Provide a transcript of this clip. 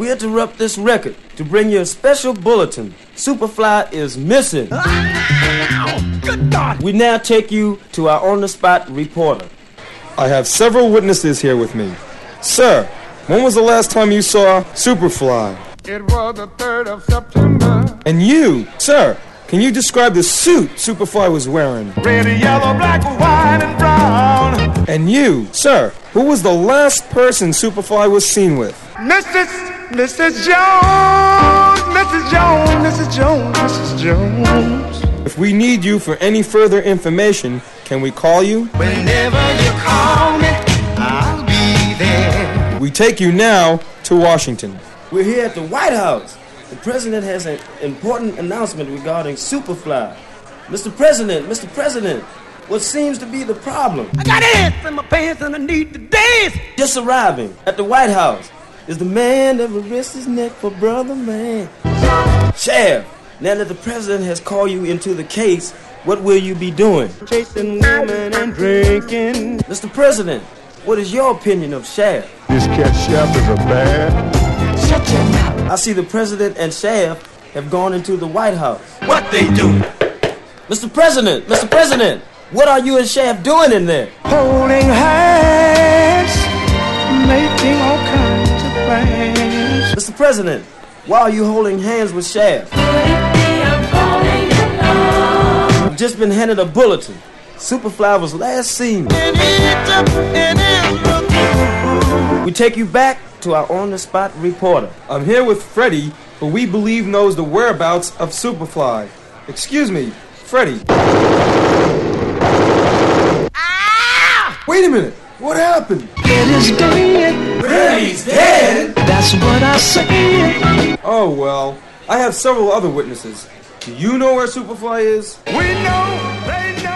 We interrupt this record to bring you a special bulletin. Superfly is missing. Good God! We now take you to our on-the-spot reporter. I have several witnesses here with me. Sir, when was the last time you saw Superfly? It was the 3rd of September. And you, sir, can you describe the suit Superfly was wearing? Red, yellow, black, white, and brown. And you, sir, who was the last person Superfly was seen with? Mrs. Jones, Mrs. Jones, Mrs. Jones, Mrs. Jones. If we need you for any further information, can we call you? Whenever you call me, I'll be there. We take you now to Washington. We're here at the White House. The President has an important announcement regarding Superfly. Mr. President, what seems to be the problem? I got ants in my pants and I need to dance. Just arriving at the White House is the man that will risk his neck for brother man. Sheriff, now that the President has called you into the case, what will you be doing? Chasing women and drinking. Mr. President, what is your opinion of Sheriff? This cat Chef is a bad. Shut your mouth. I see the President and Sheriff have gone into the White House. What they do? Mr. President, what are you and Sheriff doing in there? Holding hands, making all kinds of plans. Mr. President, why are you holding hands with Sheriff? We've just been handed a bulletin. Superfly was last seen. We take you back to our on-the-spot reporter. I'm here with Freddy, who we believe knows the whereabouts of Superfly. Excuse me, Freddy. Ah! Wait a minute, what happened? It is dead. Freddy's dead? That's what I said. Oh, well, I have several other witnesses. Do you know where Superfly is? We know, they know.